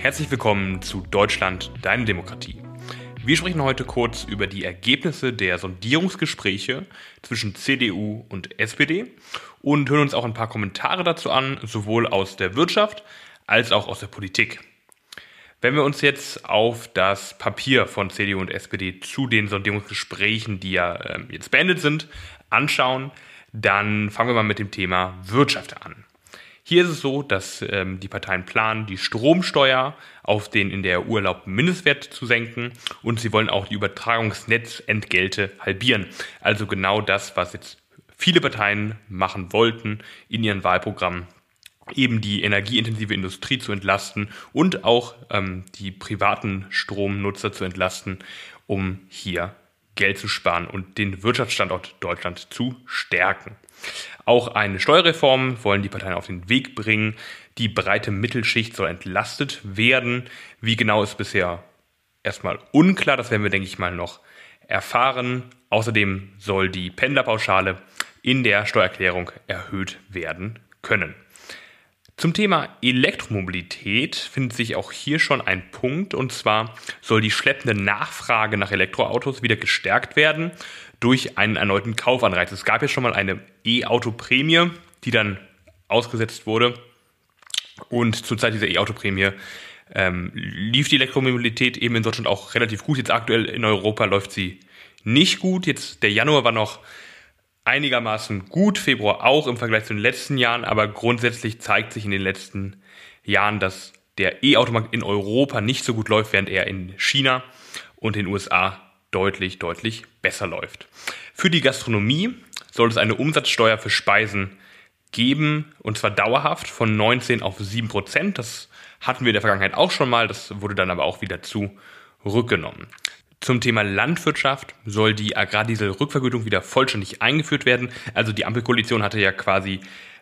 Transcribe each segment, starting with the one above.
Herzlich willkommen zu Deutschland, deine Demokratie. Wir sprechen heute kurz über die Ergebnisse der Sondierungsgespräche zwischen CDU und SPD und hören uns auch ein paar Kommentare dazu an, sowohl aus der Wirtschaft als auch aus der Politik. Wenn wir uns jetzt auf das Papier von CDU und SPD zu den Sondierungsgesprächen, die ja jetzt beendet sind, anschauen, dann fangen wir mal mit dem Thema Wirtschaft an. Hier ist es so, dass die Parteien planen, die Stromsteuer auf den in der EU erlaubten Mindestwert zu senken und sie wollen auch die Übertragungsnetzentgelte halbieren. Also genau das, was jetzt viele Parteien machen wollten in ihren Wahlprogrammen, eben die energieintensive Industrie zu entlasten und auch die privaten Stromnutzer zu entlasten, um hier Geld zu sparen und den Wirtschaftsstandort Deutschland zu stärken. Auch eine Steuerreform wollen die Parteien auf den Weg bringen. Die breite Mittelschicht soll entlastet werden. Wie genau ist bisher erstmal unklar. Das werden wir, denke ich mal, noch erfahren. Außerdem soll die Pendlerpauschale in der Steuererklärung erhöht werden können. Zum Thema Elektromobilität findet sich auch hier schon ein Punkt, und zwar soll die schleppende Nachfrage nach Elektroautos wieder gestärkt werden durch einen erneuten Kaufanreiz. Es gab ja schon mal eine E-Auto-Prämie, die dann ausgesetzt wurde, und zur Zeit dieser E-Auto-Prämie lief die Elektromobilität eben in Deutschland auch relativ gut. Jetzt aktuell in Europa läuft sie nicht gut. Jetzt der Januar war noch einigermaßen gut, Februar auch im Vergleich zu den letzten Jahren, aber grundsätzlich zeigt sich in den letzten Jahren, dass der E-Automarkt in Europa nicht so gut läuft, während er in China und den USA deutlich besser läuft. Für die Gastronomie soll es eine Umsatzsteuer für Speisen geben, und zwar dauerhaft von 19 auf 7%. Das hatten wir in der Vergangenheit auch schon mal, das wurde dann aber auch wieder zurückgenommen. Zum Thema Landwirtschaft soll die Agrardieselrückvergütung wieder vollständig eingeführt werden. Also die Ampelkoalition hatte ja quasi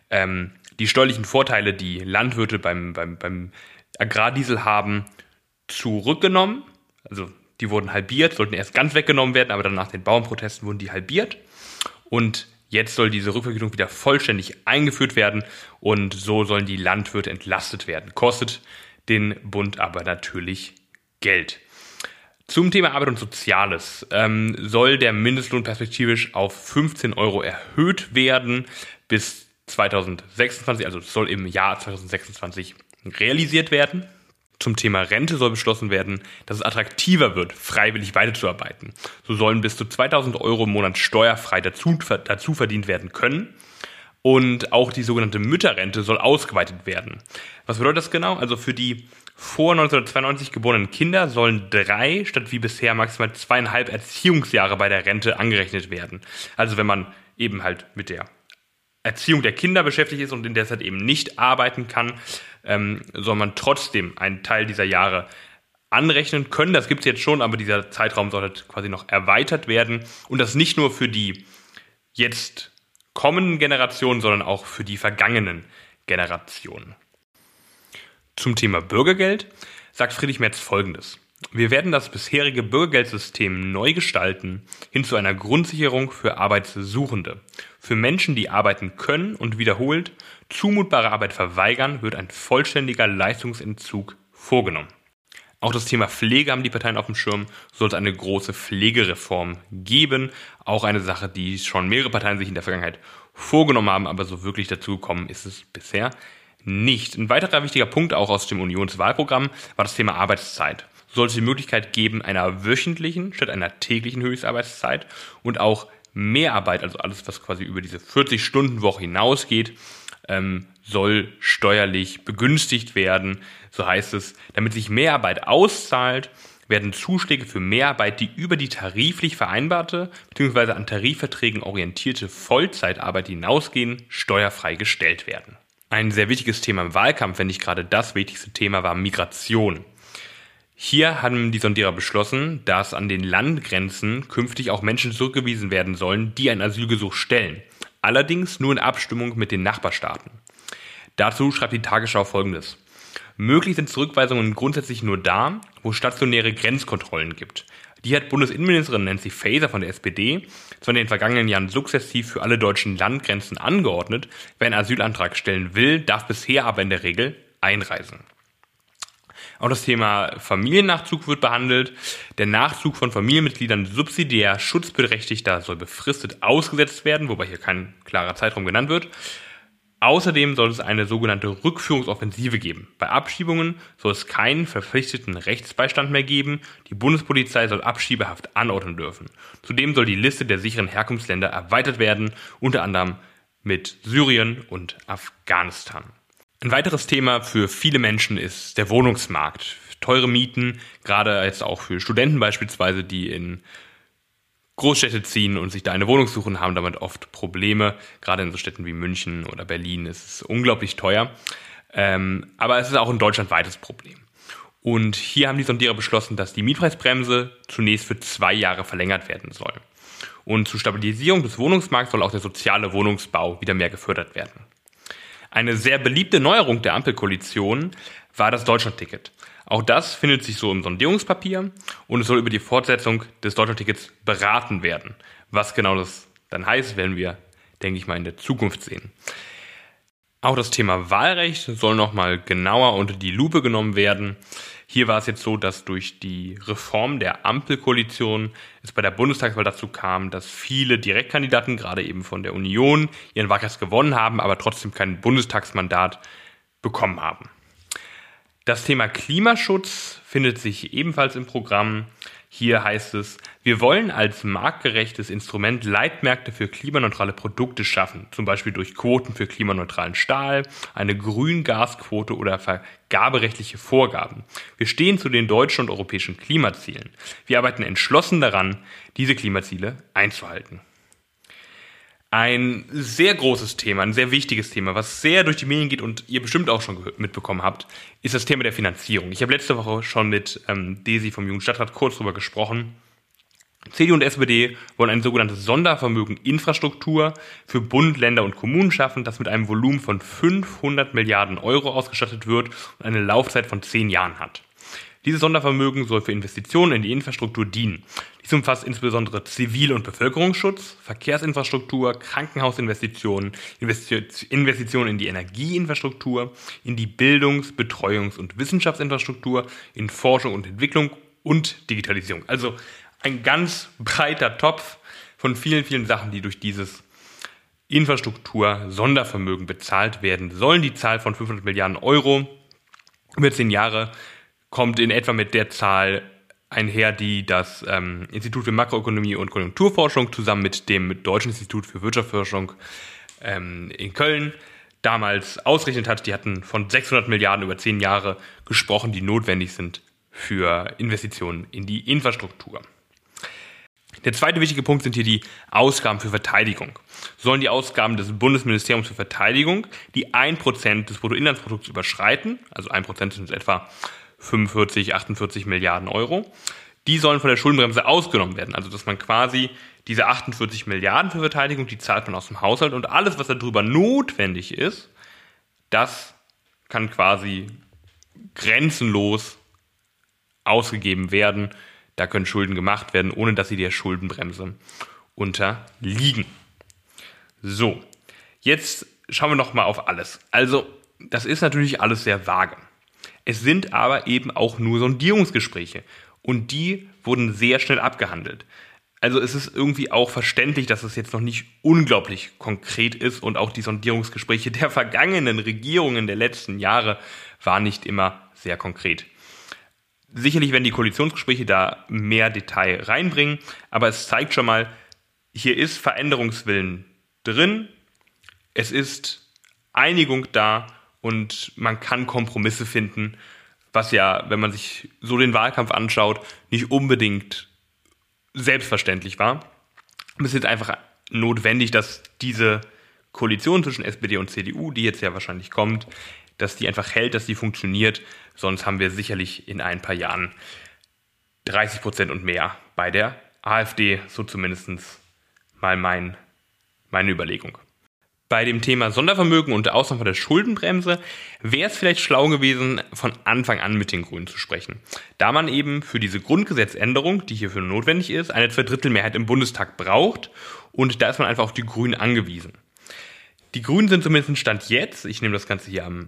die steuerlichen Vorteile, die Landwirte beim Agrardiesel haben, zurückgenommen. Also die wurden halbiert, sollten erst ganz weggenommen werden, aber dann nach den Bauernprotesten wurden die halbiert. Und jetzt soll diese Rückvergütung wieder vollständig eingeführt werden und so sollen die Landwirte entlastet werden. Kostet den Bund aber natürlich Geld. Zum Thema Arbeit und Soziales soll der Mindestlohn perspektivisch auf 15 Euro erhöht werden bis 2026, also soll im Jahr 2026 realisiert werden. Zum Thema Rente soll beschlossen werden, dass es attraktiver wird, freiwillig weiterzuarbeiten. So sollen bis zu 2.000 Euro im Monat steuerfrei dazu verdient werden können. Und auch die sogenannte Mütterrente soll ausgeweitet werden. Was bedeutet das genau? Also für die vor 1992 geborenen Kinder sollen 3 statt wie bisher maximal 2,5 Erziehungsjahre bei der Rente angerechnet werden. Also wenn man eben halt mit der Erziehung der Kinder beschäftigt ist und in der Zeit eben nicht arbeiten kann, soll man trotzdem einen Teil dieser Jahre anrechnen können. Das gibt es jetzt schon, aber dieser Zeitraum soll halt quasi noch erweitert werden. Und das nicht nur für die jetzt kommenden Generationen, sondern auch für die vergangenen Generationen. Zum Thema Bürgergeld sagt Friedrich Merz Folgendes: Wir werden das bisherige Bürgergeldsystem neu gestalten, hin zu einer Grundsicherung für Arbeitssuchende. Für Menschen, die arbeiten können und wiederholt zumutbare Arbeit verweigern, wird ein vollständiger Leistungsentzug vorgenommen. Auch das Thema Pflege haben die Parteien auf dem Schirm. Soll es eine große Pflegereform geben. Auch eine Sache, die schon mehrere Parteien sich in der Vergangenheit vorgenommen haben, aber so wirklich dazu gekommen ist es bisher nicht. Ein weiterer wichtiger Punkt auch aus dem Unionswahlprogramm war das Thema Arbeitszeit. Soll es die Möglichkeit geben einer wöchentlichen statt einer täglichen Höchstarbeitszeit und auch Mehrarbeit, also alles, was quasi über diese 40-Stunden-Woche hinausgeht, soll steuerlich begünstigt werden. So heißt es, damit sich Mehrarbeit auszahlt, werden Zuschläge für Mehrarbeit, die über die tariflich vereinbarte bzw. an Tarifverträgen orientierte Vollzeitarbeit hinausgehen, steuerfrei gestellt werden. Ein sehr wichtiges Thema im Wahlkampf, wenn nicht gerade das wichtigste Thema, war Migration. Hier haben die Sondierer beschlossen, dass an den Landgrenzen künftig auch Menschen zurückgewiesen werden sollen, die ein Asylgesuch stellen. Allerdings nur in Abstimmung mit den Nachbarstaaten. Dazu schreibt die Tagesschau Folgendes: Möglich sind Zurückweisungen grundsätzlich nur da, wo es stationäre Grenzkontrollen gibt. Die hat Bundesinnenministerin Nancy Faeser von der SPD zwar in den vergangenen Jahren sukzessiv für alle deutschen Landgrenzen angeordnet. Wer einen Asylantrag stellen will, darf bisher aber in der Regel einreisen. Auch das Thema Familiennachzug wird behandelt. Der Nachzug von Familienmitgliedern subsidiär Schutzberechtigter soll befristet ausgesetzt werden, wobei hier kein klarer Zeitraum genannt wird. Außerdem soll es eine sogenannte Rückführungsoffensive geben. Bei Abschiebungen soll es keinen verpflichteten Rechtsbeistand mehr geben. Die Bundespolizei soll Abschiebehaft anordnen dürfen. Zudem soll die Liste der sicheren Herkunftsländer erweitert werden, unter anderem mit Syrien und Afghanistan. Ein weiteres Thema für viele Menschen ist der Wohnungsmarkt. Teure Mieten, gerade jetzt auch für Studenten beispielsweise, die in Großstädte ziehen und sich da eine Wohnung suchen, haben damit oft Probleme. Gerade in so Städten wie München oder Berlin ist es unglaublich teuer. Aber es ist auch ein deutschlandweites Problem. Und hier haben die Sondierer beschlossen, dass die Mietpreisbremse zunächst für 2 Jahre verlängert werden soll. Und zur Stabilisierung des Wohnungsmarkts soll auch der soziale Wohnungsbau wieder mehr gefördert werden. Eine sehr beliebte Neuerung der Ampelkoalition war das Deutschlandticket. Auch das findet sich so im Sondierungspapier und es soll über die Fortsetzung des Deutschlandtickets beraten werden. Was genau das dann heißt, werden wir, denke ich mal, in der Zukunft sehen. Auch das Thema Wahlrecht soll nochmal genauer unter die Lupe genommen werden. Hier war es jetzt so, dass durch die Reform der Ampelkoalition es bei der Bundestagswahl dazu kam, dass viele Direktkandidaten, gerade eben von der Union, ihren Wahlkreis gewonnen haben, aber trotzdem kein Bundestagsmandat bekommen haben. Das Thema Klimaschutz findet sich ebenfalls im Programm. Hier heißt es, wir wollen als marktgerechtes Instrument Leitmärkte für klimaneutrale Produkte schaffen, zum Beispiel durch Quoten für klimaneutralen Stahl, eine Grüngasquote oder vergaberechtliche Vorgaben. Wir stehen zu den deutschen und europäischen Klimazielen. Wir arbeiten entschlossen daran, diese Klimaziele einzuhalten. Ein sehr großes Thema, ein sehr wichtiges Thema, was sehr durch die Medien geht und ihr bestimmt auch schon mitbekommen habt, ist das Thema der Finanzierung. Ich habe letzte Woche schon mit Desi vom Jugendstadtrat kurz darüber gesprochen. CDU und SPD wollen ein sogenanntes Sondervermögen Infrastruktur für Bund, Länder und Kommunen schaffen, das mit einem Volumen von 500 Milliarden Euro ausgestattet wird und eine Laufzeit von 10 Jahren hat. Dieses Sondervermögen soll für Investitionen in die Infrastruktur dienen. Dies umfasst insbesondere Zivil- und Bevölkerungsschutz, Verkehrsinfrastruktur, Krankenhausinvestitionen, Investitionen in die Energieinfrastruktur, in die Bildungs-, Betreuungs- und Wissenschaftsinfrastruktur, in Forschung und Entwicklung und Digitalisierung. Also ein ganz breiter Topf von vielen, vielen Sachen, die durch dieses Infrastruktur-Sondervermögen bezahlt werden sollen. Die Zahl von 500 Milliarden Euro über 10 Jahre kommt in etwa mit der Zahl einher, die das Institut für Makroökonomie und Konjunkturforschung zusammen mit dem Deutschen Institut für Wirtschaftsforschung in Köln damals ausgerechnet hat. Die hatten von 600 Milliarden über 10 Jahre gesprochen, die notwendig sind für Investitionen in die Infrastruktur. Der zweite wichtige Punkt sind hier die Ausgaben für Verteidigung. Sollen die Ausgaben des Bundesministeriums für Verteidigung, die 1% des Bruttoinlandsprodukts überschreiten, also 1% sind etwa 45, 48 Milliarden Euro, die sollen von der Schuldenbremse ausgenommen werden. Also dass man quasi diese 48 Milliarden für Verteidigung, die zahlt man aus dem Haushalt und alles, was darüber notwendig ist, das kann quasi grenzenlos ausgegeben werden. Da können Schulden gemacht werden, ohne dass sie der Schuldenbremse unterliegen. So, jetzt schauen wir noch mal auf alles. Also, das ist natürlich alles sehr vage. Es sind aber eben auch nur Sondierungsgespräche und die wurden sehr schnell abgehandelt. Also es ist irgendwie auch verständlich, dass es jetzt noch nicht unglaublich konkret ist und auch die Sondierungsgespräche der vergangenen Regierungen der letzten Jahre waren nicht immer sehr konkret. Sicherlich werden die Koalitionsgespräche da mehr Detail reinbringen, aber es zeigt schon mal, hier ist Veränderungswillen drin, es ist Einigung da und man kann Kompromisse finden, was ja, wenn man sich so den Wahlkampf anschaut, nicht unbedingt selbstverständlich war. Es ist jetzt einfach notwendig, dass diese Koalition zwischen SPD und CDU, die jetzt ja wahrscheinlich kommt, dass die einfach hält, dass die funktioniert. Sonst haben wir sicherlich in ein paar Jahren 30% und mehr bei der AfD, so zumindest mal meine Überlegung. Bei dem Thema Sondervermögen und der Ausnahme von der Schuldenbremse wäre es vielleicht schlau gewesen, von Anfang an mit den Grünen zu sprechen. Da man eben für diese Grundgesetzänderung, die hierfür notwendig ist, eine Zweidrittelmehrheit im Bundestag braucht und da ist man einfach auf die Grünen angewiesen. Die Grünen sind zumindest Stand jetzt, ich nehme das Ganze hier am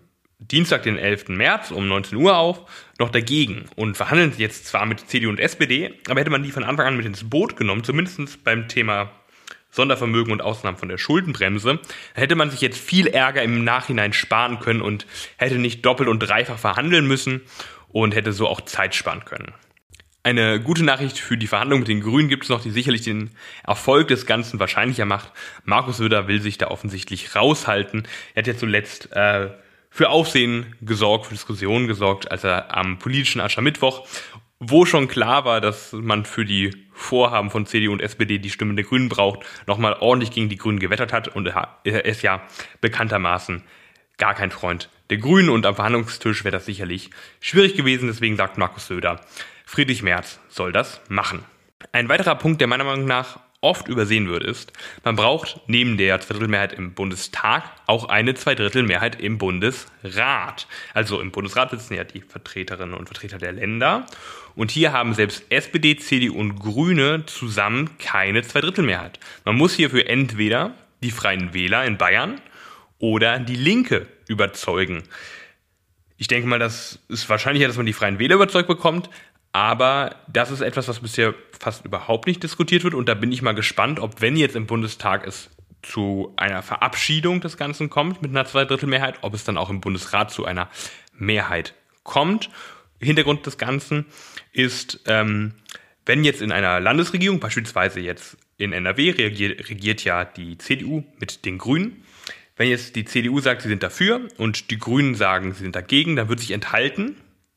Dienstag, den 11. März um 19 Uhr auf, noch dagegen und verhandeln jetzt zwar mit CDU und SPD, aber hätte man die von Anfang an mit ins Boot genommen, zumindest beim Thema Sondervermögen und Ausnahmen von der Schuldenbremse, dann hätte man sich jetzt viel Ärger im Nachhinein sparen können und hätte nicht doppelt und dreifach verhandeln müssen und hätte so auch Zeit sparen können. Eine gute Nachricht für die Verhandlungen mit den Grünen gibt es noch, die sicherlich den Erfolg des Ganzen wahrscheinlicher macht. Markus Söder will sich da offensichtlich raushalten. Er hat ja zuletzt für Aufsehen gesorgt, für Diskussionen gesorgt, als er am politischen Aschermittwoch, wo schon klar war, dass man für die Vorhaben von CDU und SPD die Stimmen der Grünen braucht, nochmal ordentlich gegen die Grünen gewettert hat. Und er ist ja bekanntermaßen gar kein Freund der Grünen und am Verhandlungstisch wäre das sicherlich schwierig gewesen. Deswegen sagt Markus Söder, Friedrich Merz soll das machen. Ein weiterer Punkt, der meiner Meinung nach oft übersehen wird, ist, man braucht neben der Zweidrittelmehrheit im Bundestag auch eine Zweidrittelmehrheit im Bundesrat. Also im Bundesrat sitzen ja die Vertreterinnen und Vertreter der Länder. Und hier haben selbst SPD, CDU und Grüne zusammen keine Zweidrittelmehrheit. Man muss hierfür entweder die Freien Wähler in Bayern oder die Linke überzeugen. Ich denke mal, das ist wahrscheinlicher, dass man die Freien Wähler überzeugt bekommt, aber das ist etwas, was bisher fast überhaupt nicht diskutiert wird und da bin ich mal gespannt, ob wenn jetzt im Bundestag es zu einer Verabschiedung des Ganzen kommt mit einer Zweidrittelmehrheit, ob es dann auch im Bundesrat zu einer Mehrheit kommt. Hintergrund des Ganzen ist, wenn jetzt in einer Landesregierung, beispielsweise jetzt in NRW, regiert ja die CDU mit den Grünen. Wenn jetzt die CDU sagt, sie sind dafür und die Grünen sagen, sie sind dagegen, dann wird sich enthalten.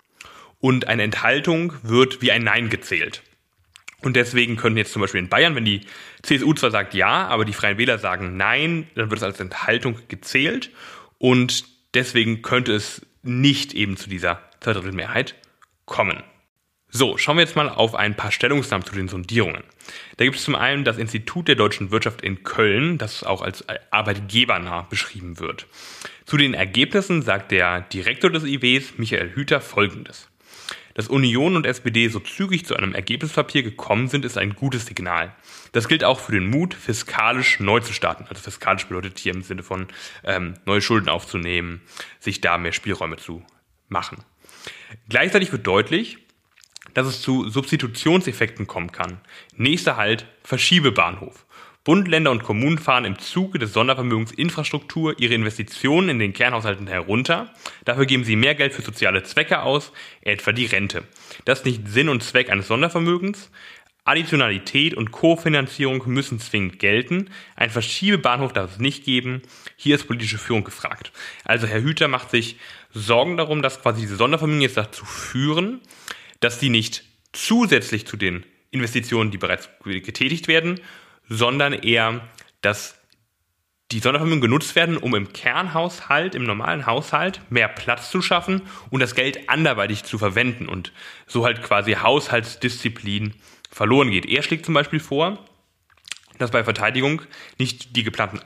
Und eine Enthaltung wird wie ein Nein gezählt. Und deswegen können jetzt zum Beispiel in Bayern, wenn die CSU zwar sagt ja, aber die Freien Wähler sagen nein, dann wird es als Enthaltung gezählt. Und deswegen könnte es nicht eben zu dieser Zweidrittelmehrheit kommen. So, schauen wir jetzt mal auf ein paar Stellungnahmen zu den Sondierungen. Da gibt es zum einen das Institut der deutschen Wirtschaft in Köln, das auch als arbeitgebernah beschrieben wird. Zu den Ergebnissen sagt der Direktor des IWs, Michael Hüter, Folgendes. Dass Union und SPD so zügig zu einem Ergebnispapier gekommen sind, ist ein gutes Signal. Das gilt auch für den Mut, fiskalisch neu zu starten. Also fiskalisch bedeutet hier im Sinne von neue Schulden aufzunehmen, sich da mehr Spielräume zu machen. Gleichzeitig wird deutlich, dass es zu Substitutionseffekten kommen kann. Nächster Halt, Verschiebebahnhof. Bund, Länder und Kommunen fahren im Zuge des Sondervermögens Infrastruktur ihre Investitionen in den Kernhaushalten herunter. Dafür geben sie mehr Geld für soziale Zwecke aus, etwa die Rente. Das ist nicht Sinn und Zweck eines Sondervermögens. Additionalität und Kofinanzierung müssen zwingend gelten. Ein Verschiebebahnhof darf es nicht geben. Hier ist politische Führung gefragt. Also Herr Hüter macht sich Sorgen darum, dass quasi diese Sondervermögen jetzt dazu führen, dass die nicht zusätzlich zu den Investitionen, die bereits getätigt werden, sondern eher, dass die Sondervermögen genutzt werden, um im Kernhaushalt, im normalen Haushalt mehr Platz zu schaffen und das Geld anderweitig zu verwenden und so halt quasi Haushaltsdisziplin verloren geht. Er schlägt zum Beispiel vor, dass bei Verteidigung nicht die geplanten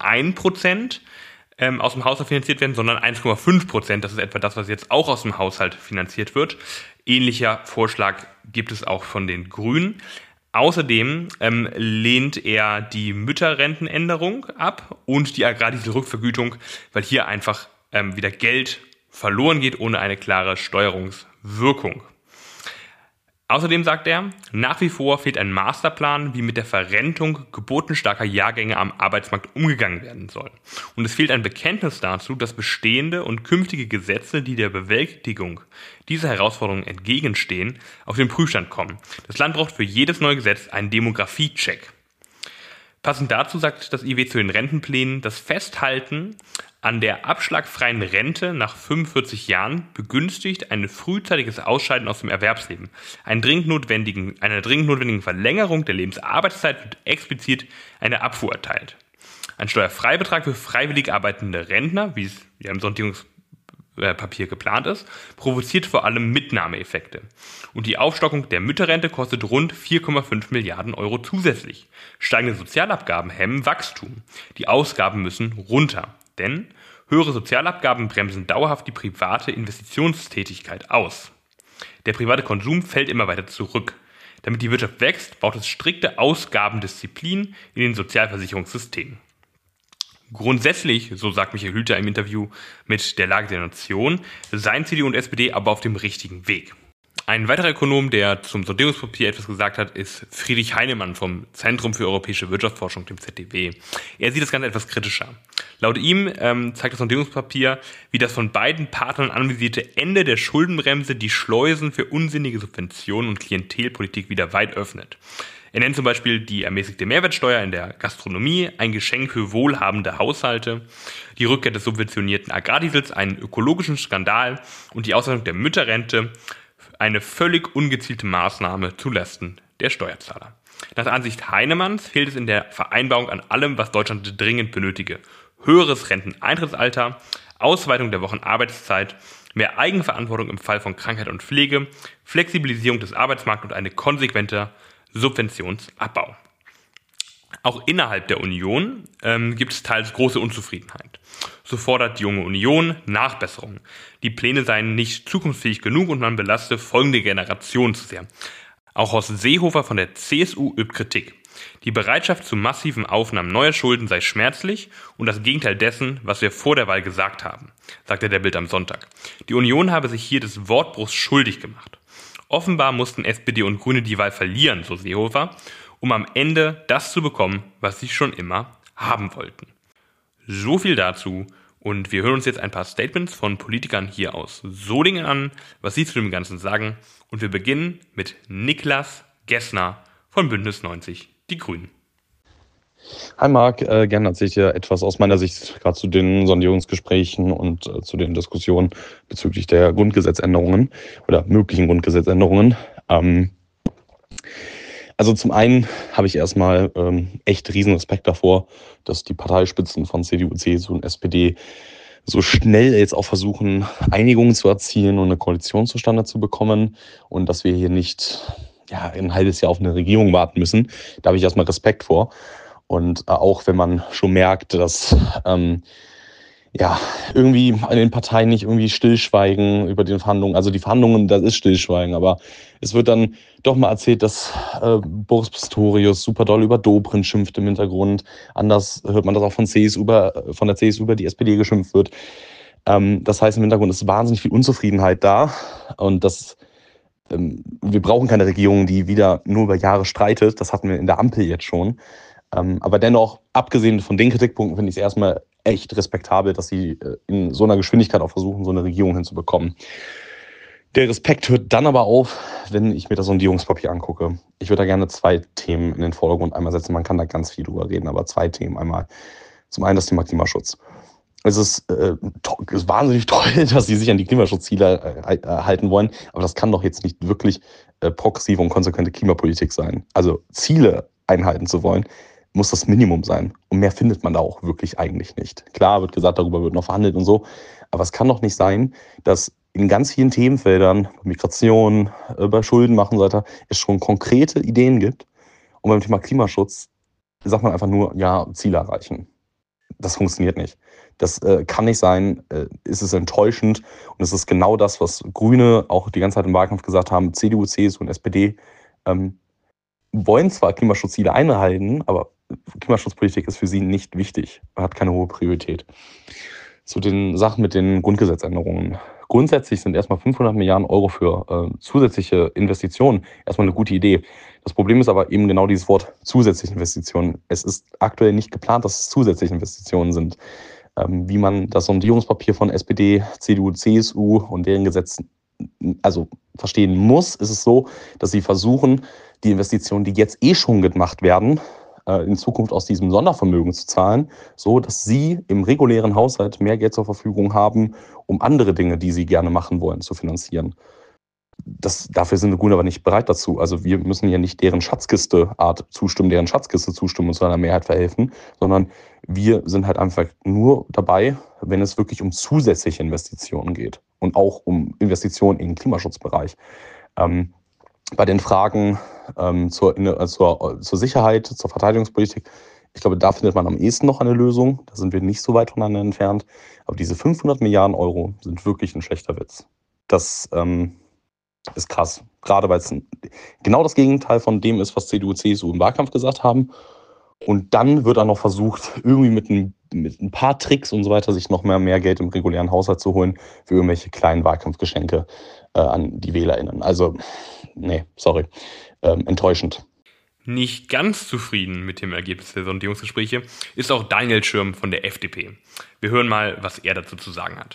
1% aus dem Haushalt finanziert werden, sondern 1,5%. Das ist etwa das, was jetzt auch aus dem Haushalt finanziert wird. Ähnlicher Vorschlag gibt es auch von den Grünen. Außerdem lehnt er die Mütterrentenänderung ab und die Agrardiesel-Rückvergütung, weil hier einfach wieder Geld verloren geht ohne eine klare Steuerungswirkung. Außerdem sagt er, nach wie vor fehlt ein Masterplan, wie mit der Verrentung geburtenstarker Jahrgänge am Arbeitsmarkt umgegangen werden soll. Und es fehlt ein Bekenntnis dazu, dass bestehende und künftige Gesetze, die der Bewältigung dieser Herausforderungen entgegenstehen, auf den Prüfstand kommen. Das Land braucht für jedes neue Gesetz einen Demografie-Check. Passend dazu sagt das IW zu den Rentenplänen, das Festhalten an der abschlagfreien Rente nach 45 Jahren begünstigt ein frühzeitiges Ausscheiden aus dem Erwerbsleben. Einer dringend notwendigen Verlängerung der Lebensarbeitszeit wird explizit eine Abfuhr erteilt. Ein Steuerfreibetrag für freiwillig arbeitende Rentner, wie es ja im Sondierungspapier geplant ist, provoziert vor allem Mitnahmeeffekte. Und die Aufstockung der Mütterrente kostet rund 4,5 Milliarden Euro zusätzlich. Steigende Sozialabgaben hemmen Wachstum. Die Ausgaben müssen runter. Denn höhere Sozialabgaben bremsen dauerhaft die private Investitionstätigkeit aus. Der private Konsum fällt immer weiter zurück. Damit die Wirtschaft wächst, braucht es strikte Ausgabendisziplin in den Sozialversicherungssystemen. Grundsätzlich, so sagt Michael Hüter im Interview mit der Lage der Nation, seien CDU und SPD aber auf dem richtigen Weg. Ein weiterer Ökonom, der zum Sondierungspapier etwas gesagt hat, ist Friedrich Heinemann vom Zentrum für europäische Wirtschaftsforschung, dem ZDW. Er sieht das Ganze etwas kritischer. Laut ihm zeigt das Sondierungspapier, wie das von beiden Partnern anvisierte Ende der Schuldenbremse die Schleusen für unsinnige Subventionen und Klientelpolitik wieder weit öffnet. Er nennt zum Beispiel die ermäßigte Mehrwertsteuer in der Gastronomie, ein Geschenk für wohlhabende Haushalte, die Rückkehr des subventionierten Agrardiesels, einen ökologischen Skandal und die Ausweitung der Mütterrente, eine völlig ungezielte Maßnahme zulasten der Steuerzahler. Nach Ansicht Heinemanns fehlt es in der Vereinbarung an allem, was Deutschland dringend benötige. Höheres Renteneintrittsalter, Ausweitung der Wochenarbeitszeit, mehr Eigenverantwortung im Fall von Krankheit und Pflege, Flexibilisierung des Arbeitsmarkts und eine konsequente Subventionsabbau. Auch innerhalb der Union gibt es teils große Unzufriedenheit. So fordert die Junge Union Nachbesserungen. Die Pläne seien nicht zukunftsfähig genug und man belaste folgende Generation zu sehr. Auch Horst Seehofer von der CSU übt Kritik. Die Bereitschaft zu massiven Aufnahmen neuer Schulden sei schmerzlich und das Gegenteil dessen, was wir vor der Wahl gesagt haben, sagte der Bild am Sonntag. Die Union habe sich hier des Wortbruchs schuldig gemacht. Offenbar mussten SPD und Grüne die Wahl verlieren, so Seehofer, um am Ende das zu bekommen, was sie schon immer haben wollten. So viel dazu und wir hören uns jetzt ein paar Statements von Politikern hier aus Solingen an, was sie zu dem Ganzen sagen. Und wir beginnen mit Niklas Gessner von Bündnis 90 Die Grünen. Hi Marc, gerne erzähle ich dir etwas aus meiner Sicht gerade zu den Sondierungsgesprächen und zu den Diskussionen bezüglich der Grundgesetzänderungen oder möglichen Grundgesetzänderungen. Also zum einen habe ich erstmal echt riesen Respekt davor, dass die Parteispitzen von CDU, CSU und SPD so schnell jetzt auch versuchen, Einigungen zu erzielen und eine Koalition zustande zu bekommen und dass wir hier nicht ein halbes Jahr auf eine Regierung warten müssen. Da habe ich erstmal Respekt vor. Und auch wenn man schon merkt, dass irgendwie in den Parteien nicht irgendwie stillschweigen über den Verhandlungen. Also die Verhandlungen, das ist Stillschweigen, aber es wird dann doch mal erzählt, dass Boris Pistorius super doll über Dobrindt schimpft im Hintergrund. Anders hört man das auch von der CSU über die SPD geschimpft wird. Das heißt, im Hintergrund ist wahnsinnig viel Unzufriedenheit da und wir brauchen keine Regierung, die wieder nur über Jahre streitet. Das hatten wir in der Ampel jetzt schon. Aber dennoch, abgesehen von den Kritikpunkten, finde ich es erstmal echt respektabel, dass sie in so einer Geschwindigkeit auch versuchen, so eine Regierung hinzubekommen. Der Respekt hört dann aber auf, wenn ich mir das Sondierungspapier angucke. Ich würde da gerne 2 Themen in den Vordergrund einmal setzen. Man kann da ganz viel drüber reden, aber 2 Themen einmal. Zum einen das Thema Klimaschutz. Es ist wahnsinnig toll, dass sie sich an die Klimaschutzziele halten wollen, aber das kann doch jetzt nicht wirklich progressive und konsequente Klimapolitik sein. Also Ziele einhalten zu wollen, muss das Minimum sein. Und mehr findet man da auch wirklich eigentlich nicht. Klar wird gesagt, darüber wird noch verhandelt und so, aber es kann doch nicht sein, dass in ganz vielen Themenfeldern, Migration, bei Schulden machen und so weiter, es schon konkrete Ideen gibt. Und beim Thema Klimaschutz sagt man einfach nur, ja, Ziele erreichen. Das funktioniert nicht. Das kann nicht sein, ist es enttäuschend. Und es ist genau das, was Grüne auch die ganze Zeit im Wahlkampf gesagt haben, CDU, CSU und SPD wollen zwar Klimaschutzziele einhalten, aber Klimaschutzpolitik ist für sie nicht wichtig, hat keine hohe Priorität. Zu den Sachen mit den Grundgesetzänderungen. Grundsätzlich sind erstmal 500 Milliarden Euro für zusätzliche Investitionen erstmal eine gute Idee. Das Problem ist aber eben genau dieses Wort zusätzliche Investitionen. Es ist aktuell nicht geplant, dass es zusätzliche Investitionen sind. Wie man das Sondierungspapier von SPD, CDU, CSU und deren Gesetzen verstehen muss, ist es so, dass sie versuchen, die Investitionen, die jetzt schon gemacht werden, in Zukunft aus diesem Sondervermögen zu zahlen, so dass sie im regulären Haushalt mehr Geld zur Verfügung haben, um andere Dinge, die sie gerne machen wollen, zu finanzieren. Dafür sind wir Grüne aber nicht bereit dazu. Also wir müssen hier nicht deren Schatzkiste zustimmen und zu einer Mehrheit verhelfen, sondern wir sind halt einfach nur dabei, wenn es wirklich um zusätzliche Investitionen geht und auch um Investitionen im Klimaschutzbereich. Bei den Fragen zur Sicherheit, zur Verteidigungspolitik, ich glaube, da findet man am ehesten noch eine Lösung. Da sind wir nicht so weit voneinander entfernt. Aber diese 500 Milliarden Euro sind wirklich ein schlechter Witz. Das ist krass. Gerade weil es genau das Gegenteil von dem ist, was CDU, CSU im Wahlkampf gesagt haben. Und dann wird auch noch versucht, irgendwie mit ein paar Tricks und so weiter, sich noch mehr Geld im regulären Haushalt zu holen für irgendwelche kleinen Wahlkampfgeschenke an die WählerInnen. Also, nee, sorry, enttäuschend. Nicht ganz zufrieden mit dem Ergebnis der Sondierungsgespräche ist auch Daniel Schirm von der FDP. Wir hören mal, was er dazu zu sagen hat.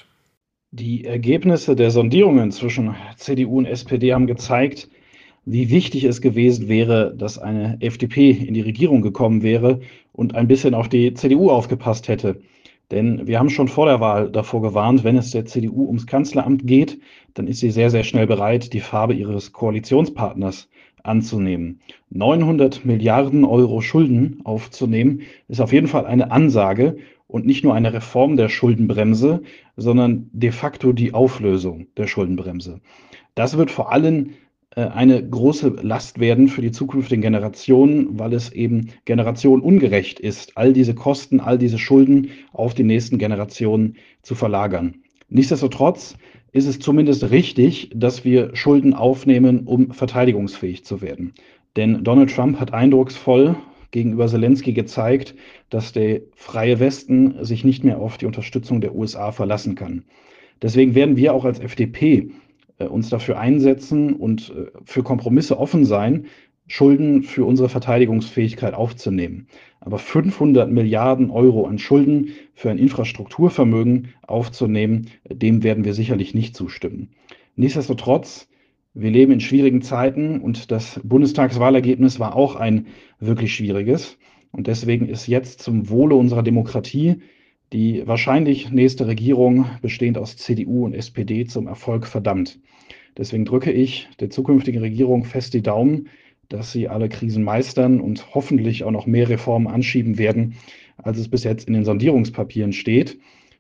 Die Ergebnisse der Sondierungen zwischen CDU und SPD haben gezeigt, wie wichtig es gewesen wäre, dass eine FDP in die Regierung gekommen wäre und ein bisschen auf die CDU aufgepasst hätte. Denn wir haben schon vor der Wahl davor gewarnt, wenn es der CDU ums Kanzleramt geht, dann ist sie sehr, sehr schnell bereit, die Farbe ihres Koalitionspartners anzunehmen. 900 Milliarden Euro Schulden aufzunehmen, ist auf jeden Fall eine Ansage und nicht nur eine Reform der Schuldenbremse, sondern de facto die Auflösung der Schuldenbremse. Das wird vor allem eine große Last werden für die zukünftigen Generationen, weil es eben generationenungerecht ist, all diese Kosten, all diese Schulden auf die nächsten Generationen zu verlagern. Nichtsdestotrotz ist es zumindest richtig, dass wir Schulden aufnehmen, um verteidigungsfähig zu werden. Denn Donald Trump hat eindrucksvoll gegenüber Zelensky gezeigt, dass der freie Westen sich nicht mehr auf die Unterstützung der USA verlassen kann. Deswegen werden wir auch als FDP uns dafür einsetzen und für Kompromisse offen sein, Schulden für unsere Verteidigungsfähigkeit aufzunehmen. Aber 500 Milliarden Euro an Schulden für ein Infrastrukturvermögen aufzunehmen, dem werden wir sicherlich nicht zustimmen. Nichtsdestotrotz, wir leben in schwierigen Zeiten und das Bundestagswahlergebnis war auch ein wirklich schwieriges. Und deswegen ist jetzt zum Wohle unserer Demokratie die wahrscheinlich nächste Regierung, bestehend aus CDU und SPD, zum Erfolg verdammt. Deswegen drücke ich der zukünftigen Regierung fest die Daumen, dass sie alle Krisen meistern und hoffentlich auch noch mehr Reformen anschieben werden, als es bis jetzt in den Sondierungspapieren steht.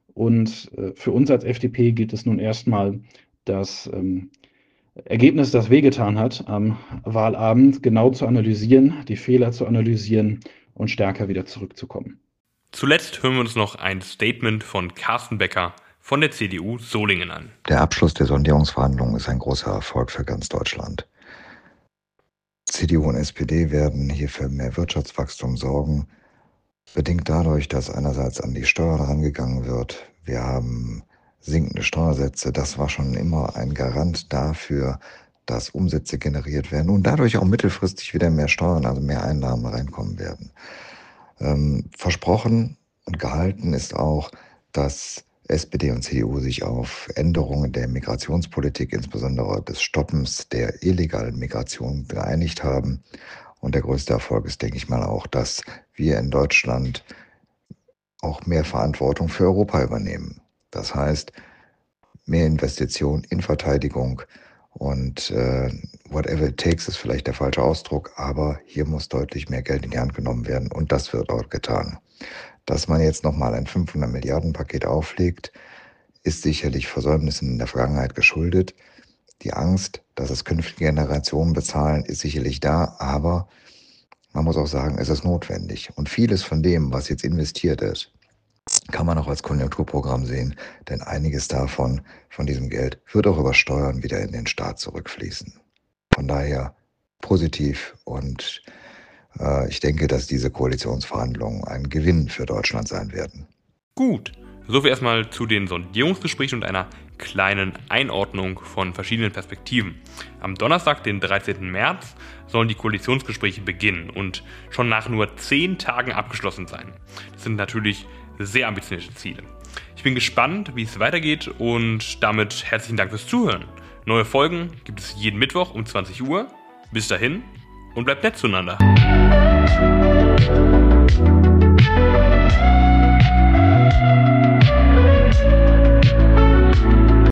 Und für uns als FDP gilt es nun erstmal, das Ergebnis, das wehgetan hat, am Wahlabend genau zu analysieren, die Fehler zu analysieren und stärker wieder zurückzukommen. Zuletzt hören wir uns noch ein Statement von Carsten Becker von der CDU Solingen an. Der Abschluss der Sondierungsverhandlungen ist ein großer Erfolg für ganz Deutschland. CDU und SPD werden hier für mehr Wirtschaftswachstum sorgen, bedingt dadurch, dass einerseits an die Steuern herangegangen wird. Wir haben sinkende Steuersätze. Das war schon immer ein Garant dafür, dass Umsätze generiert werden und dadurch auch mittelfristig wieder mehr Steuern, also mehr Einnahmen reinkommen werden. Versprochen und gehalten ist auch, dass SPD und CDU sich auf Änderungen der Migrationspolitik, insbesondere des Stoppens der illegalen Migration, geeinigt haben. Und der größte Erfolg ist, denke ich mal, auch, dass wir in Deutschland auch mehr Verantwortung für Europa übernehmen. Das heißt, mehr Investition in Verteidigung und whatever it takes ist vielleicht der falsche Ausdruck, aber hier muss deutlich mehr Geld in die Hand genommen werden und das wird auch getan. Dass man jetzt nochmal ein 500 Milliarden Paket auflegt, ist sicherlich Versäumnissen in der Vergangenheit geschuldet. Die Angst, dass es künftige Generationen bezahlen, ist sicherlich da, aber man muss auch sagen, es ist notwendig. Und vieles von dem, was jetzt investiert ist, kann man auch als Konjunkturprogramm sehen, denn einiges davon, von diesem Geld, wird auch über Steuern wieder in den Staat zurückfließen. Von daher positiv und ich denke, dass diese Koalitionsverhandlungen ein Gewinn für Deutschland sein werden. Gut, soviel erstmal zu den Sondierungsgesprächen und einer kleinen Einordnung von verschiedenen Perspektiven. Am Donnerstag, den 13. März, sollen die Koalitionsgespräche beginnen und schon nach nur 10 Tagen abgeschlossen sein. Das sind natürlich sehr ambitionierte Ziele. Ich bin gespannt, wie es weitergeht und damit herzlichen Dank fürs Zuhören. Neue Folgen gibt es jeden Mittwoch um 20 Uhr. Bis dahin und bleibt nett zueinander.